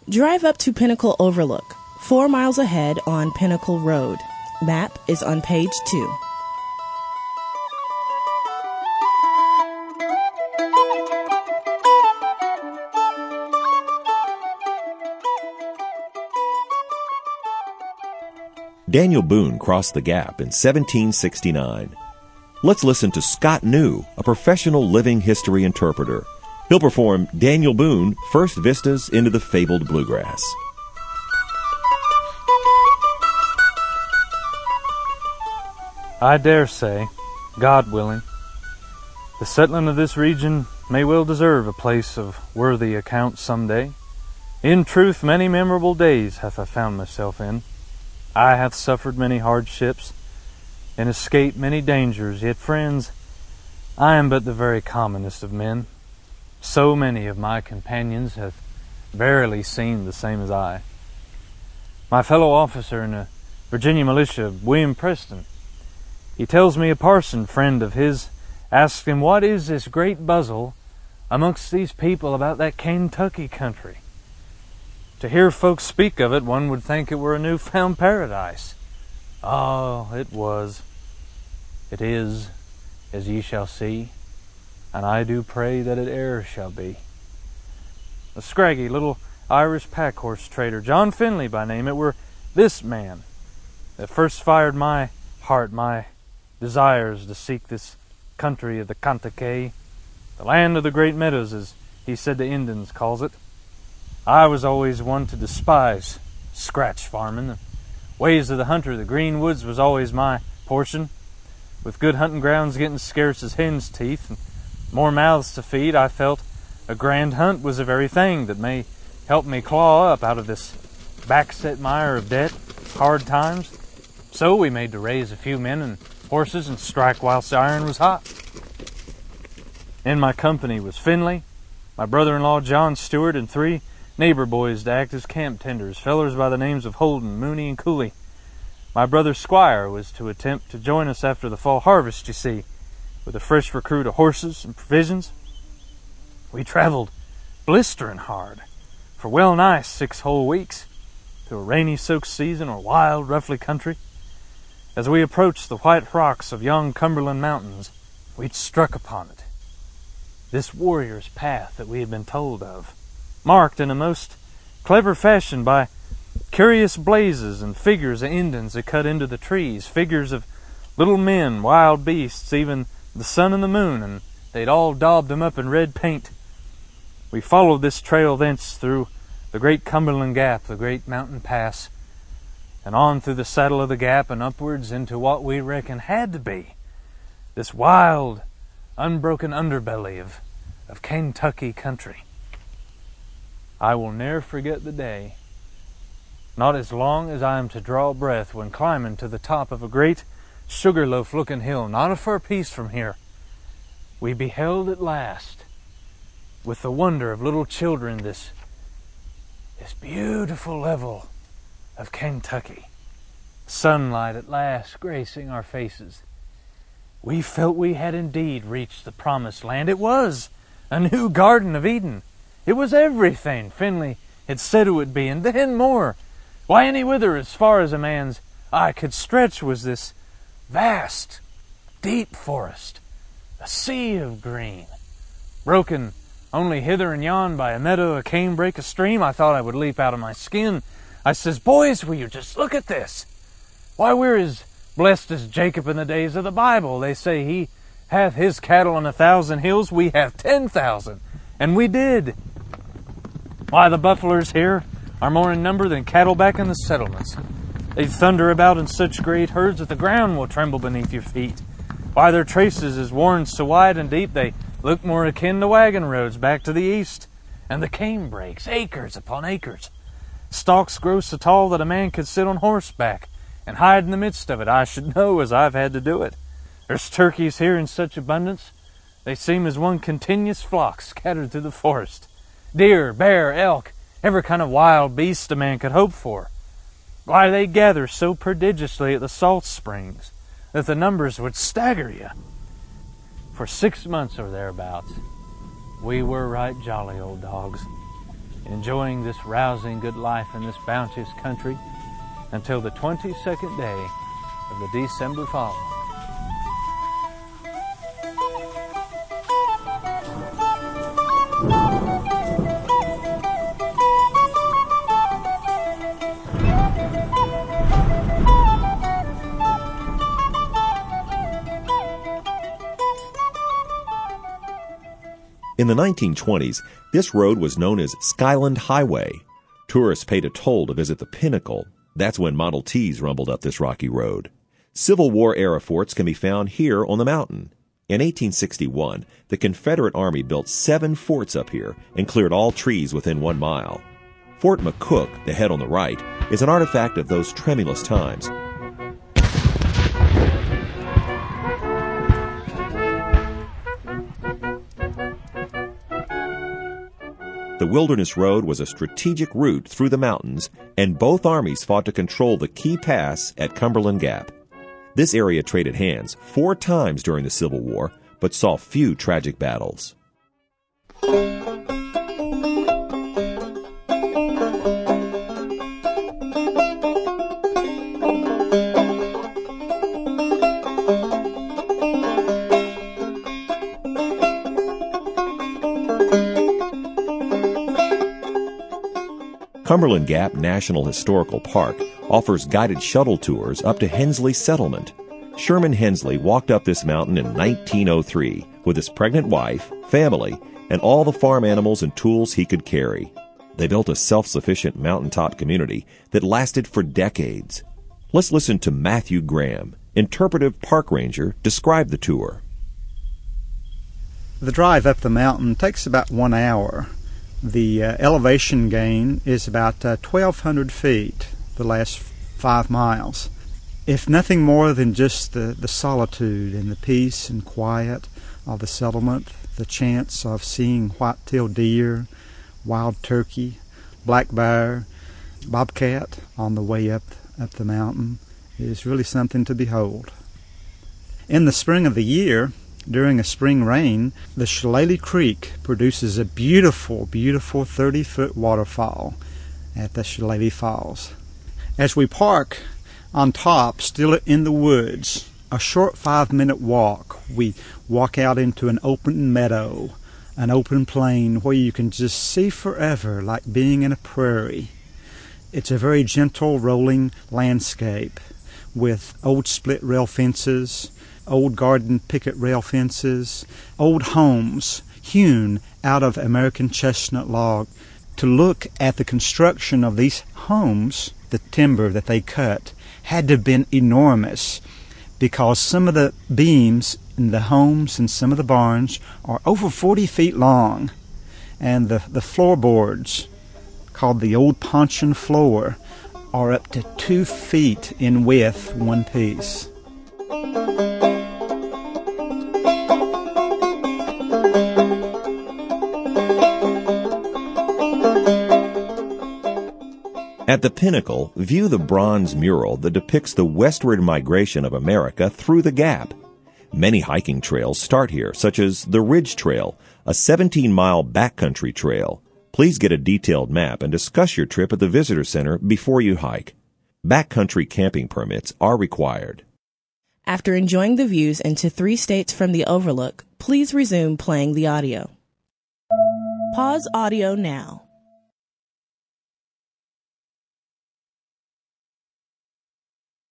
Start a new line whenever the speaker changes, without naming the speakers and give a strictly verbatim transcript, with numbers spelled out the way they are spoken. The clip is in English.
Drive up to Pinnacle Overlook, four miles ahead on Pinnacle Road. Map is on page two.
Daniel Boone crossed the Gap in seventeen sixty-nine. Let's listen to Scott New, a professional living history interpreter. He'll perform Daniel Boone, First Vistas into the Fabled Bluegrass.
I dare say, God willing, the settling of this region may well deserve a place of worthy account some day. In truth, many memorable days hath I found myself in. I hath suffered many hardships, and escaped many dangers, yet, friends, I am but the very commonest of men. So many of my companions have verily seen the same as I. My fellow officer in the Virginia militia, William Preston, he tells me a parson friend of his asked him, what is this great buzzle amongst these people about that Kentucky country? To hear folks speak of it, one would think it were a newfound paradise. Oh, it was. It is, as ye shall see, and I do pray that it e'er shall be. A scraggy little Irish pack-horse trader, John Finley by name, it were this man that first fired my heart, my desires to seek this country of the Kentucky, the land of the great meadows, as he said the Indians calls it. I was always one to despise scratch farming. The ways of the hunter, the green woods, was always my portion. With good hunting grounds getting scarce as hen's teeth and more mouths to feed, I felt a grand hunt was the very thing that may help me claw up out of this backset mire of debt, hard times. So we made to raise a few men and horses and strike whilst the iron was hot. In my company was Finley, my brother-in-law John Stewart, and three neighbor boys to act as camp tenders, fellers by the names of Holden, Mooney, and Cooley. My brother Squire was to attempt to join us after the fall harvest, you see, with a fresh recruit of horses and provisions. We traveled blistering hard for well nigh six whole weeks through a rainy-soaked season or wild, roughly country. As we approached the white rocks of yon Cumberland mountains, we'd struck upon it, this warrior's path that we had been told of, marked in a most clever fashion by curious blazes and figures of Indians that cut into the trees, figures of little men, wild beasts, even the sun and the moon, and they'd all daubed them up in red paint. We followed this trail thence through the great Cumberland Gap, the great mountain pass, and on through the saddle of the Gap and upwards into what we reckon had to be this wild, unbroken underbelly of, of Kentucky country. I will ne'er forget the day, not as long as I am to draw breath, when climbing to the top of a great sugarloaf-looking hill, not a far piece from here, we beheld at last, with the wonder of little children, this, this beautiful level of Kentucky, sunlight at last gracing our faces. We felt we had indeed reached the promised land. It was a new Garden of Eden. It was everything Finley had said it would be, and then more. Why, any whither as far as a man's eye could stretch was this vast, deep forest, a sea of green, broken only hither and yon by a meadow, a canebrake, a stream. I thought I would leap out of my skin. I says, boys, will you just look at this? Why, we're as blessed as Jacob in the days of the Bible. They say he hath his cattle on a thousand hills, we have ten thousand. And we did. Why, the buffaloes here are more in number than cattle back in the settlements. They thunder about in such great herds that the ground will tremble beneath your feet. Why, their traces is worn so wide and deep they look more akin to wagon roads back to the east. And the canebrakes, acres upon acres. Stalks grow so tall that a man could sit on horseback and hide in the midst of it. I should know, as I've had to do it. There's turkeys here in such abundance, they seem as one continuous flock scattered through the forest. Deer, bear, elk, every kind of wild beast a man could hope for. Why, they gather so prodigiously at the salt springs that the numbers would stagger you. For six months or thereabouts, we were right jolly old dogs. enjoying this rousing good life in this bounteous country until the twenty-second day of the December fall.
In the nineteen twenties, this road was known as Skyland Highway. Tourists paid a toll to visit the Pinnacle. That's when Model Ts rumbled up this rocky road. Civil War-era forts can be found here on the mountain. In eighteen sixty-one, the Confederate Army built seven forts up here and cleared all trees within one mile. Fort McCook, the head on the right, is an artifact of those tremulous times. The Wilderness Road was a strategic route through the mountains, and both armies fought to control the key pass at Cumberland Gap. This area traded hands four times during the Civil War, but saw few tragic battles. Cumberland Gap National Historical Park offers guided shuttle tours up to Hensley Settlement. Sherman Hensley walked up this mountain in nineteen oh three with his pregnant wife, family, and all the farm animals and tools he could carry. They built a self-sufficient mountaintop community that lasted for decades. Let's listen to Matthew Graham, interpretive park ranger, describe the tour.
The drive up the mountain takes about one hour. The uh, elevation gain is about uh, twelve hundred feet the last five miles. If nothing more than just the, the solitude and the peace and quiet of the settlement, the chance of seeing white-tailed deer, wild turkey, black bear, bobcat on the way up, up the mountain is really something to behold. In the spring of the year, during a spring rain, the Shillelagh Creek produces a beautiful, beautiful thirty-foot waterfall at the Shillelagh Falls. As we park on top, still in the woods, a short five-minute walk, we walk out into an open meadow, an open plain where you can just see forever like being in a prairie. It's a very gentle, rolling landscape with old split rail fences, old garden picket rail fences, old homes hewn out of American chestnut log. To look at the construction of these homes, the timber that they cut had to have been enormous, because some of the beams in the homes and some of the barns are over forty feet long, and the, the floorboards, called the old puncheon floor, are up to two feet in width, one piece.
At the Pinnacle, view the bronze mural that depicts the westward migration of America through the Gap. Many hiking trails start here, such as the Ridge Trail, a seventeen-mile backcountry trail. Please get a detailed map and discuss your trip at the Visitor Center before you hike. Backcountry camping permits are required.
After enjoying the views into three states from the Overlook, please resume playing the audio. Pause audio now.